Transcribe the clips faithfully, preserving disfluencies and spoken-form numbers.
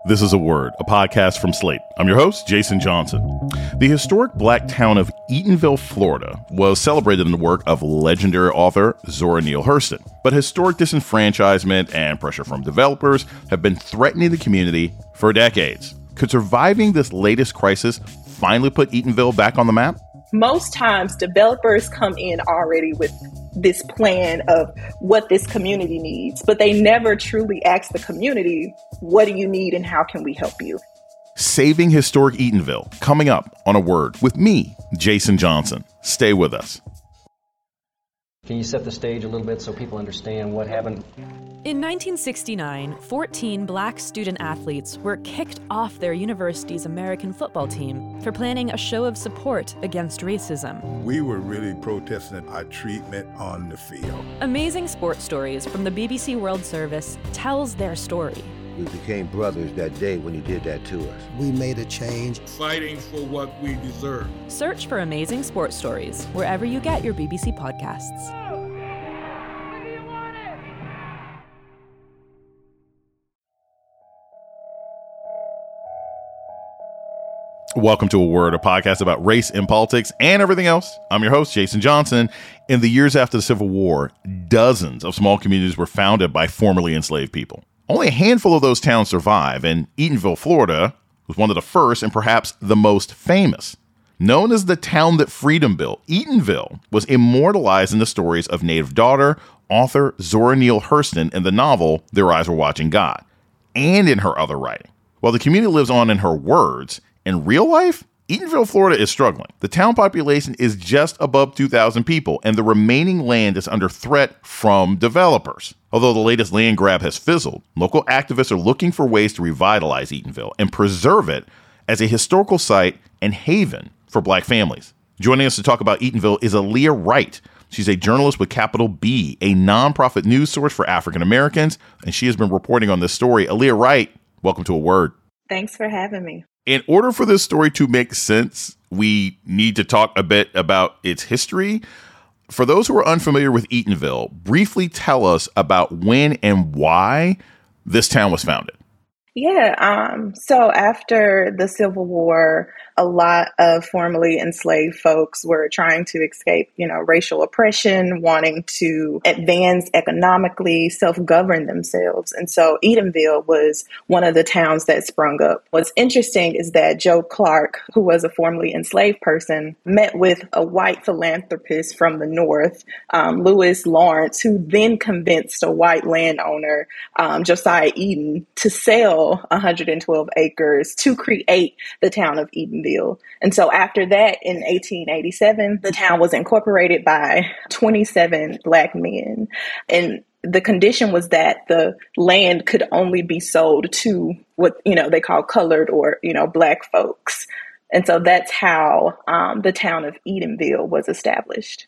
This is A Word, a podcast from Slate. I'm your host, Jason Johnson. The historic black town of Eatonville, Florida, was celebrated in the work of legendary author Zora Neale Hurston. But historic disenfranchisement and pressure from developers have been threatening the community for decades. Could surviving this latest crisis finally put Eatonville back on the map? Most times, developers come in already with this plan of what this community needs, but they never truly ask the community, what do you need and how can we help you? Saving Historic Eatonville, coming up on A Word with me, Jason Johnson. Stay with us. Can you set the stage a little bit so people understand what happened? In nineteen sixty-nine, fourteen black student athletes were kicked off their university's American football team for planning a show of support against racism. We were really protesting our treatment on the field. Amazing Sports Stories from the B B C World Service tells their story. We became brothers that day when you did that to us. We made a change. Fighting for what we deserve. Search for Amazing Sports Stories wherever you get your B B C podcasts. Welcome to A Word, a podcast about race and politics and everything else. I'm your host, Jason Johnson. In the years after the Civil War, dozens of small communities were founded by formerly enslaved people. Only a handful of those towns survive, and Eatonville, Florida, was one of the first and perhaps the most famous. Known as the town that freedom built, Eatonville was immortalized in the stories of native daughter, author Zora Neale Hurston in the novel Their Eyes Were Watching God, and in her other writing. While the community lives on in her words, in real life, Eatonville, Florida is struggling. The town population is just above two thousand people, and the remaining land is under threat from developers. Although the latest land grab has fizzled, local activists are looking for ways to revitalize Eatonville and preserve it as a historical site and haven for black families. Joining us to talk about Eatonville is Aaliyah Wright. She's a journalist with capital B, a nonprofit news source for African Americans, and she has been reporting on this story. Aaliyah Wright, welcome to A Word. Thanks for having me. In order for this story to make sense, we need to talk a bit about its history. For those who are unfamiliar with Eatonville, briefly tell us about when and why this town was founded. Yeah, um, so after the Civil War, a lot of formerly enslaved folks were trying to escape, you know, racial oppression, wanting to advance economically, self-govern themselves. And so Eatonville was one of the towns that sprung up. What's interesting is that Joe Clark, who was a formerly enslaved person, met with a white philanthropist from the North, um, Lewis Lawrence, who then convinced a white landowner, um, Josiah Eden, to sell one hundred twelve acres to create the town of Eatonville. And so after that, in eighteen eighty-seven, the town was incorporated by twenty-seven black men. And the condition was that the land could only be sold to what, you know, they call colored or, you know, black folks. And so that's how um, the town of Eatonville was established.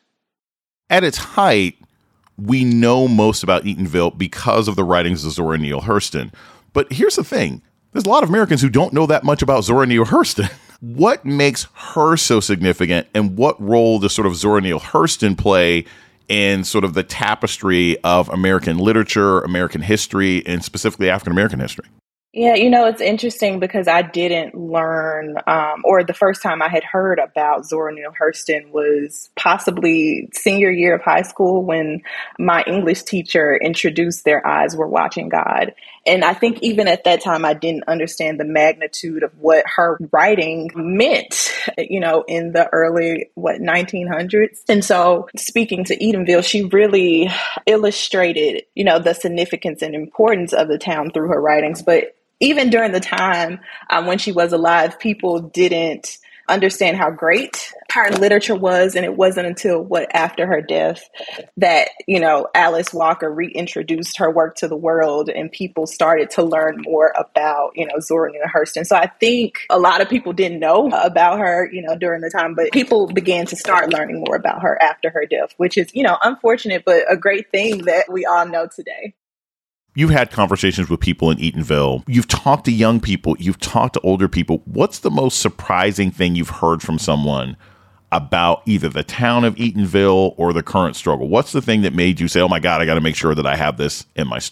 At its height, we know most about Eatonville because of the writings of Zora Neale Hurston. But here's the thing. There's a lot of Americans who don't know that much about Zora Neale Hurston. What makes her so significant, and what role does sort of Zora Neale Hurston play in sort of the tapestry of American literature, American history, and specifically African American history? Yeah, you know, it's interesting because I didn't learn, um, or the first time I had heard about Zora Neale Hurston was possibly senior year of high school when my English teacher introduced Their Eyes Were Watching God. And I think even at that time, I didn't understand the magnitude of what her writing meant, you know, in the early, what, nineteen hundreds. And so speaking to Eatonville, she really illustrated, you know, the significance and importance of the town through her writings. But even during the time um, when she was alive, people didn't understand how great her literature was. And it wasn't until what after her death that, you know, Alice Walker reintroduced her work to the world and people started to learn more about, you know, Zora Neale Hurston. So I think a lot of people didn't know about her, you know, during the time, but people began to start learning more about her after her death, which is, you know, unfortunate, but a great thing that we all know today. You've had conversations with people in Eatonville. You've talked to young people. You've talked to older people. What's the most surprising thing you've heard from someone about either the town of Eatonville or the current struggle? What's the thing that made you say, oh, my God, I got to make sure that I have this in my story?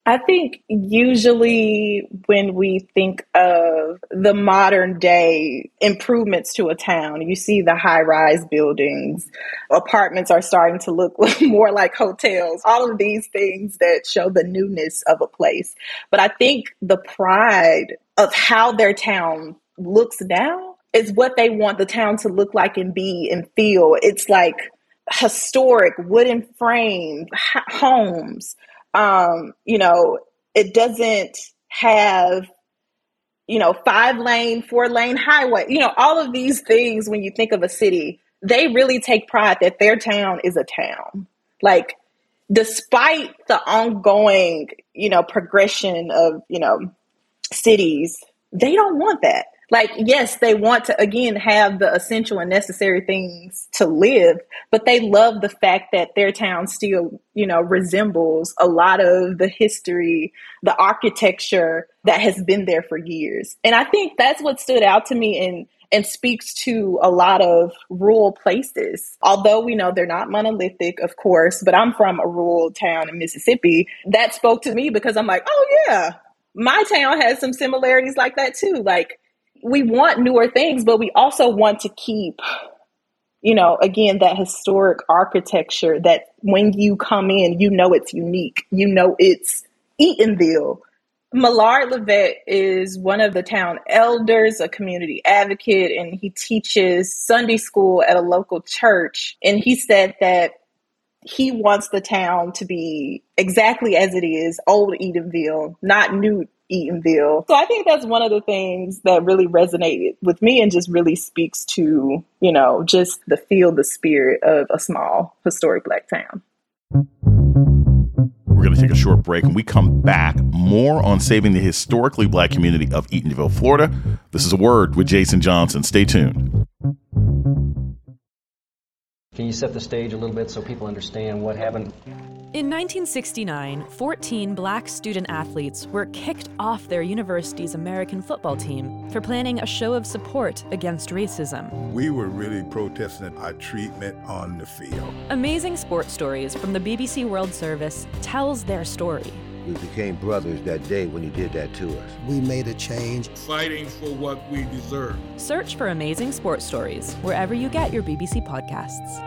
I think usually when we think of the modern day improvements to a town, you see the high rise buildings, apartments are starting to look more like hotels, all of these things that show the newness of a place. But I think the pride of how their town looks now is what they want the town to look like and be and feel. It's like historic wooden frame homes. Um, you know, it doesn't have, you know, five lane, four lane highway, you know, all of these things. When you think of a city, they really take pride that their town is a town. Like, despite the ongoing, you know, progression of, you know, cities, they don't want that. Like, yes, they want to, again, have the essential and necessary things to live, but they love the fact that their town still, you know, resembles a lot of the history, the architecture that has been there for years. And I think that's what stood out to me and, and speaks to a lot of rural places. Although we know they're not monolithic, of course, but I'm from a rural town in Mississippi. That spoke to me because I'm like, oh yeah, my town has some similarities like that too. Like, we want newer things, but we also want to keep, you know, again, that historic architecture that when you come in, you know, it's unique. You know, it's Eatonville. Millard Levette is one of the town elders, a community advocate, and he teaches Sunday school at a local church. And he said that he wants the town to be exactly as it is, old Eatonville, not new Eatonville. So I think that's one of the things that really resonated with me and just really speaks to, you know, just the feel, the spirit of a small historic Black town. We're going to take a short break. and we come back, more on saving the historically Black community of Eatonville, Florida. This is A Word with Jason Johnson. Stay tuned. Can you set the stage a little bit so people understand what happened? In nineteen sixty-nine, fourteen Black student athletes were kicked off their university's American football team for planning a show of support against racism. We were really protesting our treatment on the field. Amazing Sports Stories from the B B C World Service tells their story. We became brothers that day when you did that to us. We made a change. Fighting for what we deserve. Search for Amazing Sports Stories wherever you get your B B C podcasts.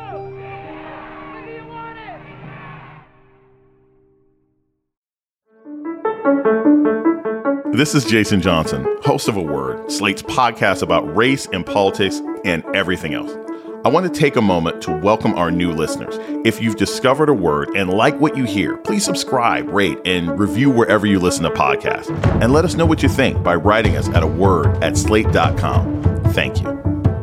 This is Jason Johnson, host of A Word, Slate's podcast about race and politics and everything else. I want to take a moment to welcome our new listeners. If you've discovered A Word and like what you hear, please subscribe, rate, and review wherever you listen to podcasts. And let us know what you think by writing us at a word at slate dot com. Thank you.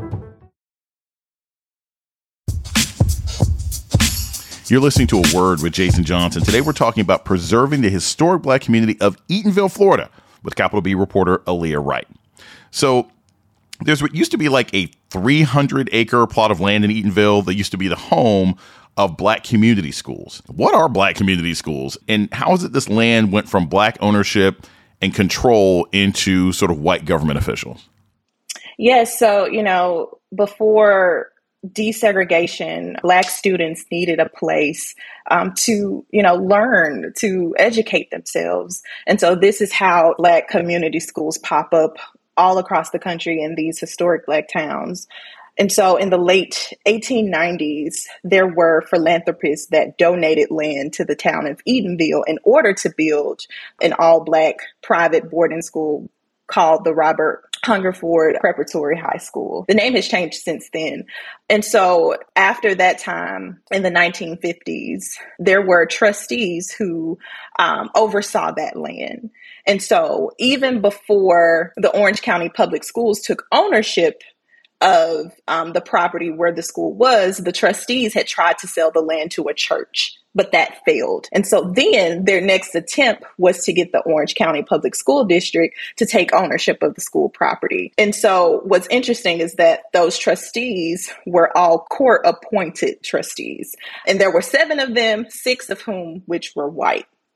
You're listening to A Word with Jason Johnson. Today we're talking about preserving the historic Black community of Eatonville, Florida, with Capital B reporter Aaliyah Wright. So there's what used to be like a three hundred acre plot of land in Eatonville that used to be the home of Black community schools. What are Black community schools, and how is it this land went from Black ownership and control into sort of white government officials? Yes. So, you know, before desegregation, Black students needed a place um, to, you know, learn, to educate themselves. And so this is how Black community schools pop up all across the country in these historic Black towns. And so in the late eighteen nineties, there were philanthropists that donated land to the town of Eatonville in order to build an all-Black private boarding school called the Robert Hungerford Preparatory High School. The name has changed since then. And so after that time, in the nineteen fifties, there were trustees who um, oversaw that land. And so even before the Orange County Public Schools took ownership of um, the property where the school was, the trustees had tried to sell the land to a church, but that failed. And so then their next attempt was to get the Orange County Public School District to take ownership of the school property. And so what's interesting is that those trustees were all court-appointed trustees. And there were seven of them, six of whom which were white.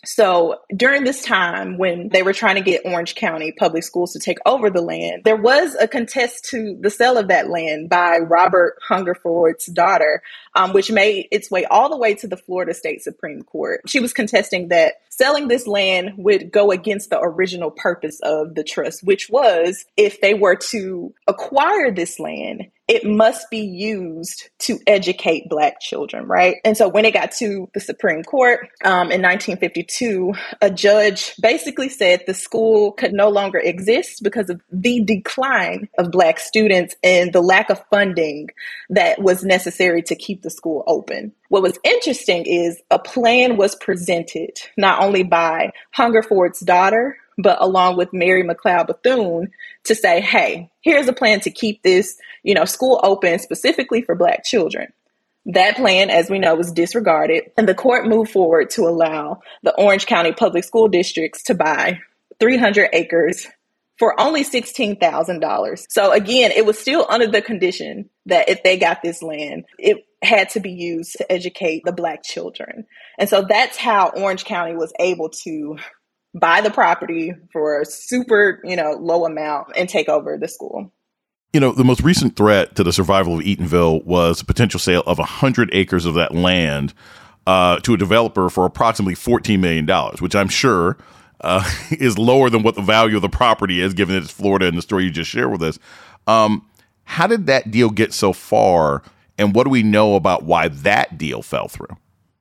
So during this time when they were trying to get Orange County Public Schools to take over the land, there was a contest to the sale of that land by Robert Hungerford's daughter, um, which made its way all the way to the Florida State Supreme Court. She was contesting that selling this land would go against the original purpose of the trust, which was if they were to acquire this land, it must be used to educate Black children, right? And so when it got to the Supreme Court um, in nineteen fifty-two, a judge basically said the school could no longer exist because of the decline of Black students and the lack of funding that was necessary to keep the school open. What was interesting is a plan was presented not only by Hungerford's daughter, but along with Mary McLeod Bethune to say, hey, here's a plan to keep this, you know, school open specifically for Black children. That plan, as we know, was disregarded, and the court moved forward to allow the Orange County Public School Districts to buy three hundred acres for only sixteen thousand dollars. So again, it was still under the condition that if they got this land, it had to be used to educate the Black children. And so that's how Orange County was able to buy the property for a super, you know, low amount and take over the school. You know, the most recent threat to the survival of Eatonville was the potential sale of one hundred acres of that land uh, to a developer for approximately fourteen million dollars, which I'm sure uh, is lower than what the value of the property is, given that it's Florida and the story you just shared with us. Um, how did that deal get so far, and what do we know about why that deal fell through?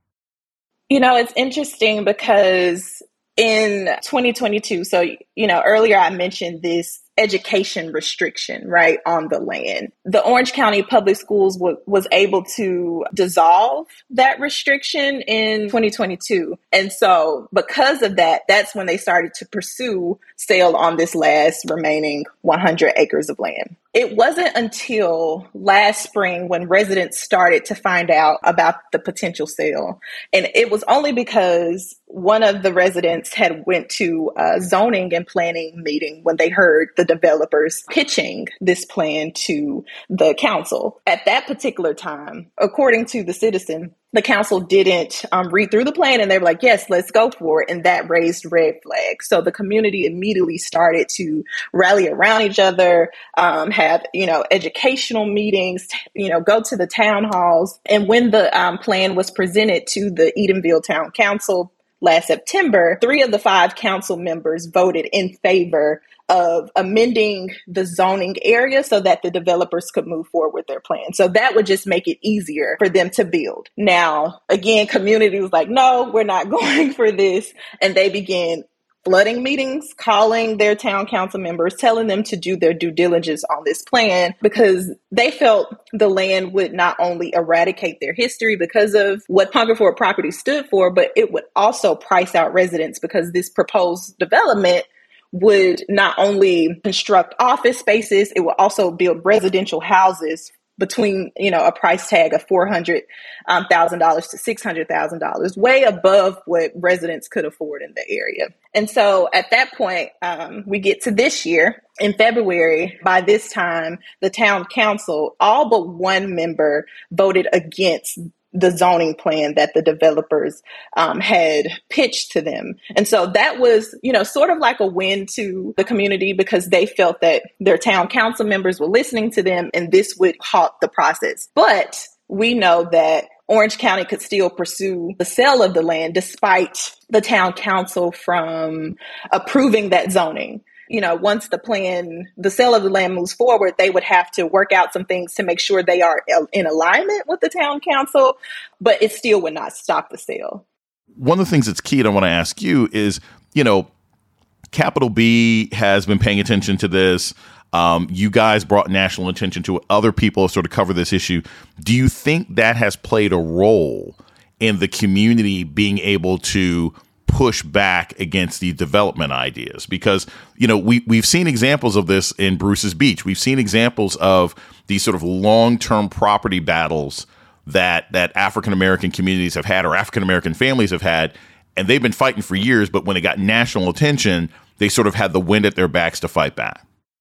You know, it's interesting because in twenty twenty-two, so, you know, earlier I mentioned this education restriction, right, on the land. The Orange County Public Schools w- was able to dissolve that restriction in twenty twenty-two. And so because of that, that's when they started to pursue sale on this last remaining one hundred acres of land. It wasn't until last spring when residents started to find out about the potential sale. And it was only because one of the residents had went to a zoning and planning meeting when they heard the developers pitching this plan to the council. At that particular time, according to the citizen, the council didn't um, read through the plan, and they were like, yes, let's go for it. And that raised red flags. So the community immediately started to rally around each other, um, have, you know, educational meetings, you know, go to the town halls. And when the um, plan was presented to the Eatonville Town Council last September, three of the five council members voted in favor of amending the zoning area so that the developers could move forward with their plan. So that would just make it easier for them to build. Now, again, community was like, no, we're not going for this. And they began flooding meetings, calling their town council members, telling them to do their due diligence on this plan because they felt the land would not only eradicate their history because of what Hungerford property stood for, but it would also price out residents because this proposed development would not only construct office spaces, it would also build residential houses between, you know, a price tag of four hundred thousand dollars to six hundred thousand dollars, way above what residents could afford in the area. And so at that point, um, we get to this year in February. By this time, the town council, all but one member voted against the zoning plan that the developers um, had pitched to them. And so that was, you know, sort of like a win to the community because they felt that their town council members were listening to them and this would halt the process. But we know that Orange County could still pursue the sale of the land despite the town council from approving that zoning. You know, once the plan, the sale of the land moves forward, they would have to work out some things to make sure they are in alignment with the town council, but it still would not stop the sale. One of the things that's key, and I want to ask you is, you know, Capital B has been paying attention to this. Um, you guys brought national attention to it. Other people have sort of covered this issue. Do you think that has played a role in the community being able to push back against these development ideas? Because, you know, we, we've seen examples of this in Bruce's Beach. We've seen examples of these sort of long-term property battles that that African-American communities have had or African-American families have had, and they've been fighting for years, but when it got national attention, they sort of had the wind at their backs to fight back.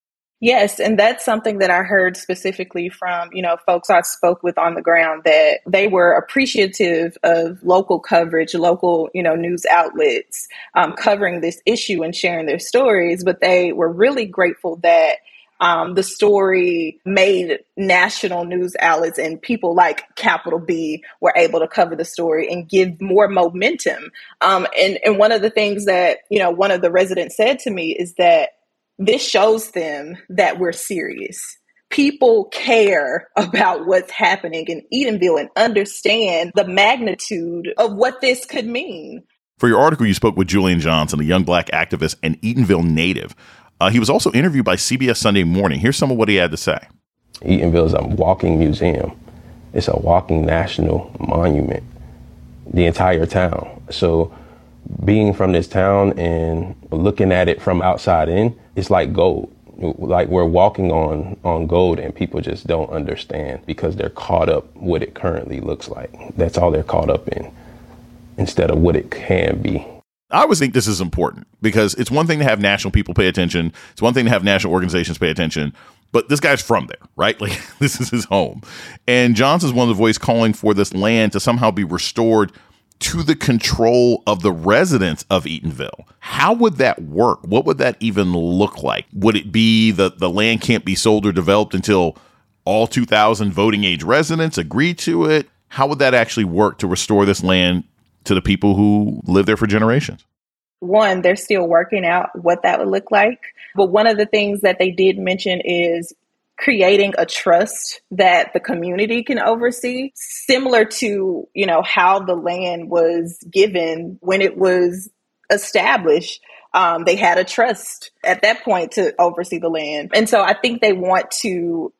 Yes, and that's something that I heard specifically from, you know, folks I spoke with on the ground, that they were appreciative of local coverage, local, you know, news outlets um, covering this issue and sharing their stories, but they were really grateful that um, the story made national news outlets and people like Capital B were able to cover the story and give more momentum. Um, and, and one of the things that, you know, one of the residents said to me is that this shows them that we're serious. People care about what's happening in Eatonville and understand the magnitude of what this could mean. For your article, you spoke with Julian Johnson, a young Black activist and Eatonville native. Uh, he was also interviewed by C B S Sunday Morning. Here's some of what he had to say. Eatonville is a walking museum. It's a walking national monument, the entire town. So being from this town and looking at it from outside in, it's like gold. Like we're walking on, on gold, and people just don't understand because they're caught up what it currently looks like. That's all they're caught up in instead of what it can be. I always think this is important because it's one thing to have national people pay attention. It's one thing to have national organizations pay attention. But this guy's from there, right? Like, this is his home. And Johnson's one of the voices calling for this land to somehow be restored to the control of the residents of Eatonville. How would that work? What would that even look like? Would it be that the land can't be sold or developed until all two thousand voting age residents agree to it? How would that actually work to restore this land to the people who live there for generations? One, they're still working out what that would look like. But one of the things that they did mention is creating a trust that the community can oversee, similar to, you know, how the land was given when it was established. Um, they had a trust at that point to oversee the land. And so I think they want to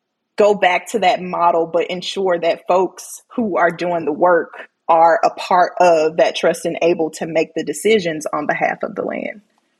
go back to that model, but ensure that folks who are doing the work are a part of that trust and able to make the decisions on behalf of the land.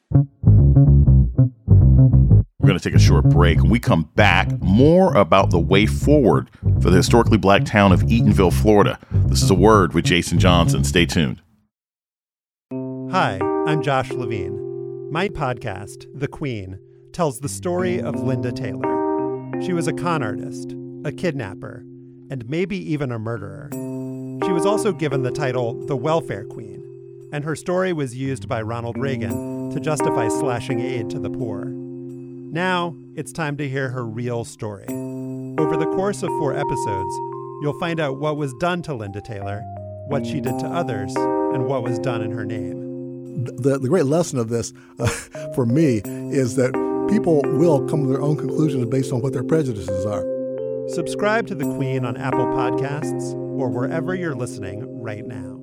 We're going to take a short break. When we come back, more about the way forward for the historically Black town of Eatonville, Florida. This is A Word with Jason Johnson. Stay tuned. Hi, I'm Josh Levine. My podcast, The Queen, tells the story of Linda Taylor. She was a con artist, a kidnapper, and maybe even a murderer. She was also given the title the Welfare Queen, and her story was used by Ronald Reagan to justify slashing aid to the poor. Now, it's time to hear her real story. Over the course of four episodes, you'll find out what was done to Linda Taylor, what she did to others, and what was done in her name. The, the great lesson of this, uh, for me, is that people will come to their own conclusions based on what their prejudices are. Subscribe to The Queen on Apple Podcasts or wherever you're listening right now.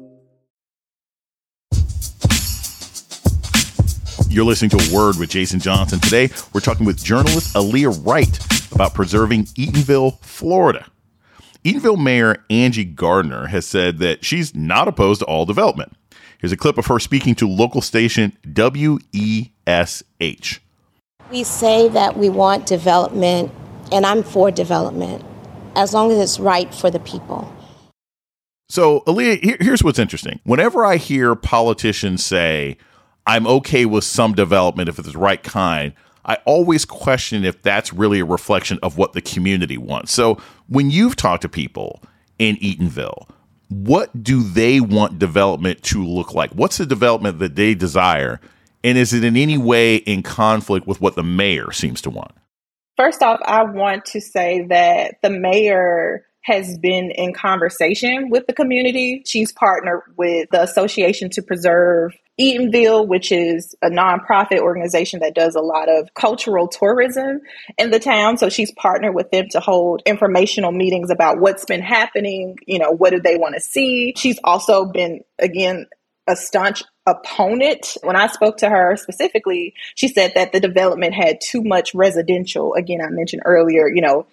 You're listening to A Word with Jason Johnson. Today, we're talking with journalist Aaliyah Wright about preserving Eatonville, Florida. Eatonville Mayor Angie Gardner has said that she's not opposed to all development. Here's a clip of her speaking to local station W E S H. We say that we want development, and I'm for development, as long as it's right for the people. So, Aaliyah, here, here's what's interesting. Whenever I hear politicians say, I'm okay with some development if it's the right kind, I always question if that's really a reflection of what the community wants. So when you've talked to people in Eatonville, what do they want development to look like? What's the development that they desire? And is it in any way in conflict with what the mayor seems to want? First off, I want to say that the mayor has been in conversation with the community. She's partnered with the Association to Preserve Eatonville, which is a nonprofit organization that does a lot of cultural tourism in the town. So she's partnered with them to hold informational meetings about what's been happening, you know, what do they want to see. She's also been, again, a staunch opponent. When I spoke to her specifically, she said that the development had too much residential. Again, I mentioned earlier, you know,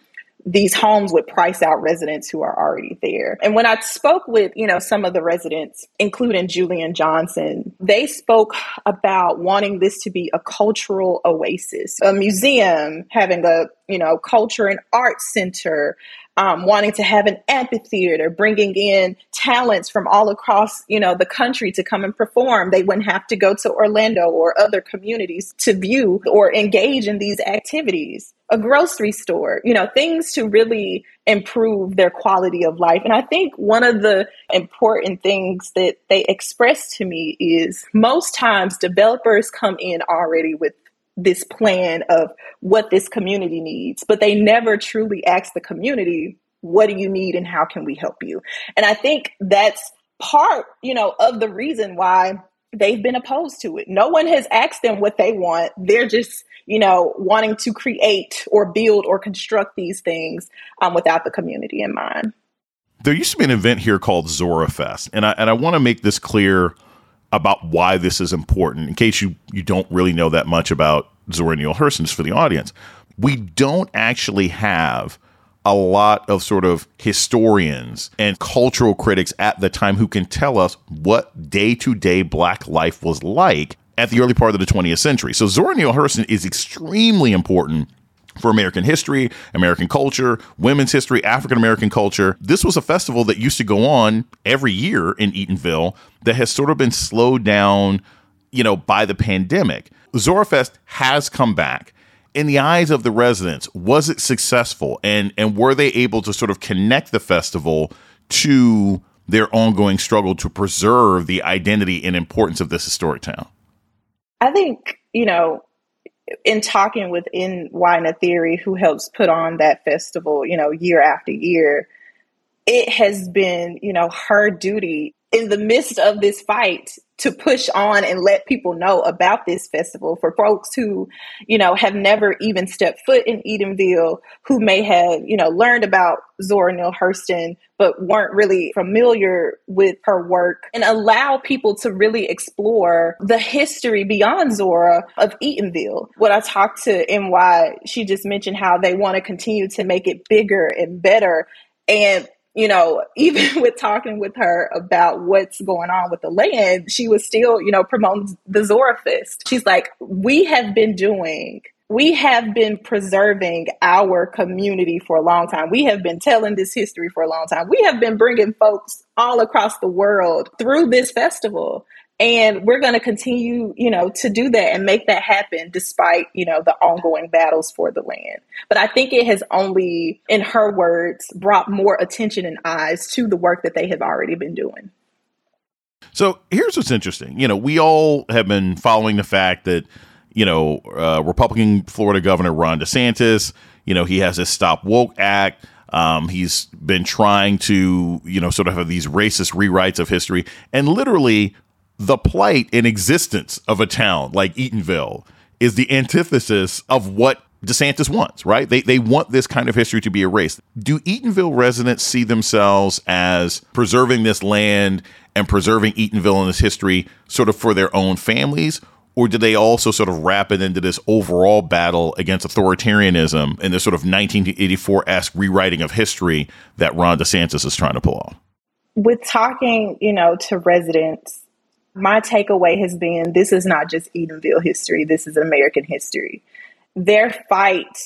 these homes would price out residents who are already there. And when I spoke with, you know, some of the residents, including Julian Johnson, they spoke about wanting this to be a cultural oasis, a museum, having a, you know, culture and arts center, Um, wanting to have an amphitheater, bringing in talents from all across, you know, the country to come and perform. They wouldn't have to go to Orlando or other communities to view or engage in these activities. A grocery store, you know, things to really improve their quality of life. And I think one of the important things that they expressed to me is most times developers come in already with this plan of what this community needs, but they never truly ask the community, what do you need and how can we help you? And I think that's part, you know, of the reason why they've been opposed to it. No one has asked them what they want. They're just, you know, wanting to create or build or construct these things um, without the community in mind. There used to be an event here called Zora Fest, and I, and I want to make this clear about why this is important, in case you, you don't really know that much about Zora Neale Hurston, just for the audience. We don't actually have a lot of sort of historians and cultural critics at the time who can tell us what day-to-day Black life was like at the early part of the twentieth century. So Zora Neale Hurston is extremely important for American history, American culture, women's history, African-American culture. This was a festival that used to go on every year in Eatonville that has sort of been slowed down, you know, by the pandemic. Zora Fest has come back. In the eyes of the residents, was it successful? And, and were they able to sort of connect the festival to their ongoing struggle to preserve the identity and importance of this historic town? I think, you know, in talking with N Y Nathiri, who helps put on that festival, you know, year after year, it has been, you know, her duty in the midst of this fight to push on and let people know about this festival for folks who, you know, have never even stepped foot in Eatonville, who may have, you know, learned about Zora Neale Hurston, but weren't really familiar with her work, and allow people to really explore the history beyond Zora of Eatonville. When I talked to N Y, she just mentioned how they want to continue to make it bigger and better. And you know, even with talking with her about what's going on with the land, she was still, you know, promoting the Zora Fest. She's like, we have been doing, we have been preserving our community for a long time. We have been telling this history for a long time. We have been bringing folks all across the world through this festival. And we're going to continue, you know, to do that and make that happen despite, you know, the ongoing battles for the land. But I think it has only, in her words, brought more attention and eyes to the work that they have already been doing. So here's what's interesting. You know, we all have been following the fact that, you know, uh, Republican Florida Governor Ron DeSantis, you know, he has this Stop Woke Act. Um, he's been trying to, you know, sort of have these racist rewrites of history, and literally the plight and existence of a town like Eatonville is the antithesis of what DeSantis wants, right? They they want this kind of history to be erased. Do Eatonville residents see themselves as preserving this land and preserving Eatonville and its history sort of for their own families? Or do they also sort of wrap it into this overall battle against authoritarianism and this sort of nineteen eighty-four-esque rewriting of history that Ron DeSantis is trying to pull off? With talking, you know, to residents, my takeaway has been this is not just Eatonville history. This is American history. Their fight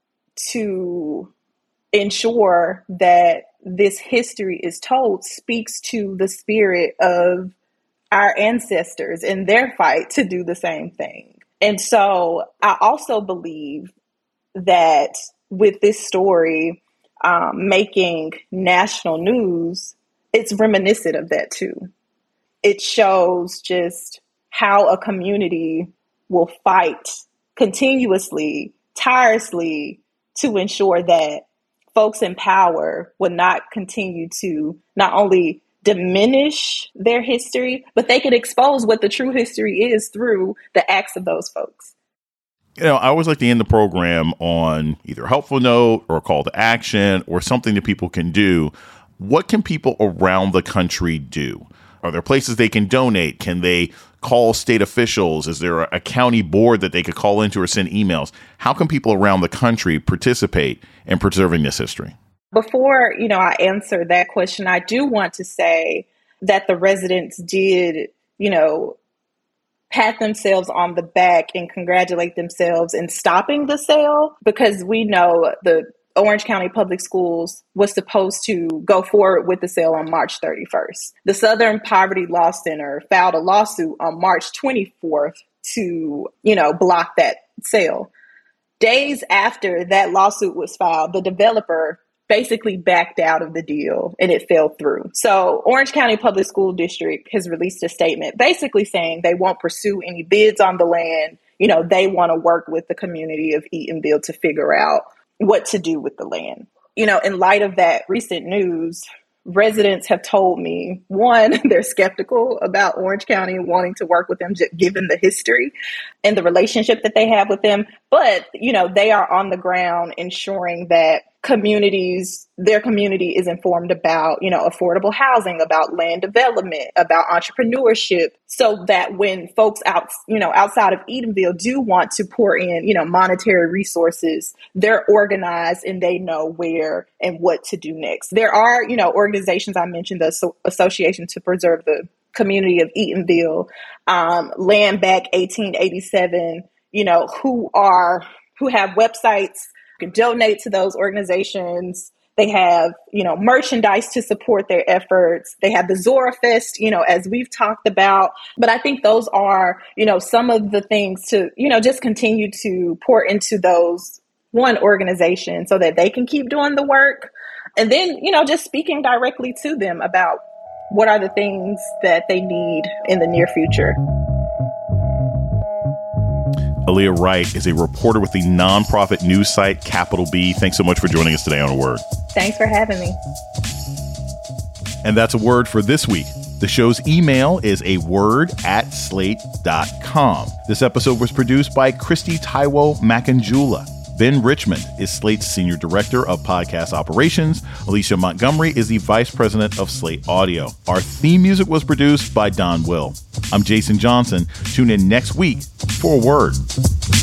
to ensure that this history is told speaks to the spirit of our ancestors in their fight to do the same thing. And so I also believe that with this story um, making national news, it's reminiscent of that too. It shows just how a community will fight continuously, tirelessly to ensure that folks in power will not continue to not only diminish their history, but they can expose what the true history is through the acts of those folks. You know, I always like to end the program on either a helpful note or a call to action or something that people can do. What can people around the country do? Are there places they can donate? Can they call state officials? Is there a, a county board that they could call into or send emails? How can people around the country participate in preserving this history? Before, you know, I answer that question, I do want to say that the residents did, you know, pat themselves on the back and congratulate themselves in stopping the sale, because we know the Orange County Public Schools was supposed to go forward with the sale on March thirty-first. The Southern Poverty Law Center filed a lawsuit on March twenty-fourth to, you know, block that sale. Days after that lawsuit was filed, the developer basically backed out of the deal and it fell through. So Orange County Public School District has released a statement basically saying they won't pursue any bids on the land. You know, they want to work with the community of Eatonville to figure out what to do with the land. You know, in light of that recent news, residents have told me, one, they're skeptical about Orange County wanting to work with them, given the history and the relationship that they have with them. But, you know, they are on the ground ensuring that communities, their community is informed about, you know, affordable housing, about land development, about entrepreneurship, so that when folks out, you know, outside of Eatonville do want to pour in, you know, monetary resources, they're organized and they know where and what to do next. There are, you know, organizations, I mentioned the Association to Preserve the Community of Eatonville, um, Land Back eighteen eighty-seven, you know, who are, who have websites. You can donate to those organizations. They have, you know, merchandise to support their efforts. They have the Zora Fest, you know, as we've talked about. But I think those are, you know, some of the things to, you know, just continue to pour into those one organization so that they can keep doing the work. And then, you know, just speaking directly to them about what are the things that they need in the near future. Aaliyah Wright is a reporter with the nonprofit news site Capital B. Thanks so much for joining us today on A Word. Thanks for having me. And that's A Word for this week. The show's email is a word at slate dot com. This episode was produced by Christy Taiwo Makanjula. Ben Richmond is Slate's Senior Director of Podcast Operations. Alicia Montgomery is the Vice President of Slate Audio. Our theme music was produced by Don Will. I'm Jason Johnson. Tune in next week for A Word.